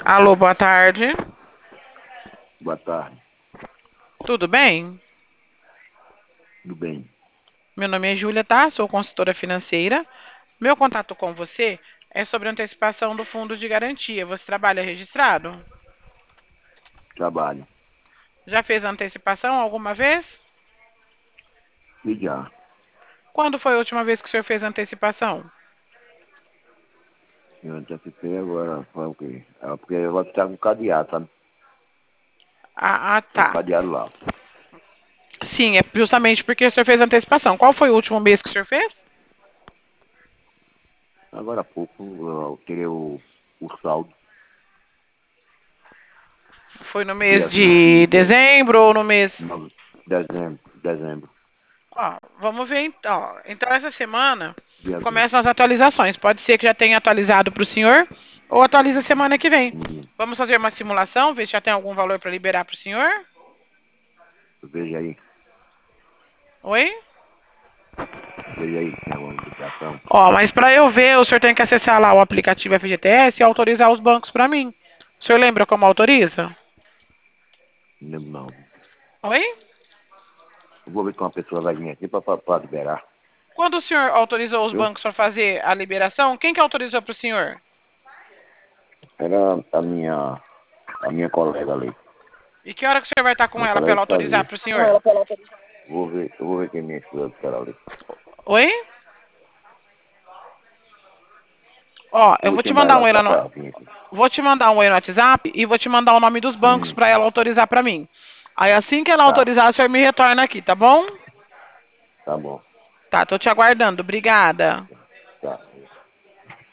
Alô, boa tarde. Boa tarde, Tudo bem? tudo bem? Meu nome é Júlia, tá? Sou consultora financeira. Meu contato com você é sobre antecipação do fundo de garantia. Você trabalha registrado? Trabalho. Já fez antecipação alguma vez? E já. Quando foi a última vez que o senhor fez antecipação? Eu antecipei agora, foi o quê? Porque eu vou estar com cadeado, sabe? Tem um Tá. cadeado lá. Sim, é justamente porque o senhor fez antecipação. Qual foi o último mês que o senhor fez? Agora há pouco eu tirei o saldo, Foi no mês dia de 20 de dezembro ou no mês. dezembro. Ó, vamos ver então. Então, essa semana Dia 20. começam as atualizações. Pode ser que já tenha atualizado para o senhor ou atualiza semana que vem. Hum, Vamos fazer uma simulação, ver se já tem algum valor para liberar para o senhor? veja aí, Oi? veja aí se tem alguma indicação. Ó, mas para eu ver, o senhor tem que acessar lá o aplicativo FGTS e autorizar os bancos para mim. O senhor lembra como autoriza? Não lembro não. Oi? Eu vou ver se uma pessoa vai vir aqui para liberar. Quando o senhor autorizou os Viu? bancos para fazer a liberação, quem que autorizou para o senhor? Era a minha colega ali. E que hora que o senhor vai estar com Minha ela para colega ela que autorizar fazia. para o senhor? Eu vou ver quem é minha esposa que era ali. Oi? Ó, eu Eu vou vou te chamar mandar ela um oi lá no, para vir aqui. vou te mandar um oi no WhatsApp e vou te mandar o nome dos bancos Hum, para ela autorizar para mim. Aí assim que ela tá, autorizar, o senhor me retorna aqui, tá bom? tá bom. Tá, tô te aguardando. Obrigada. Tá.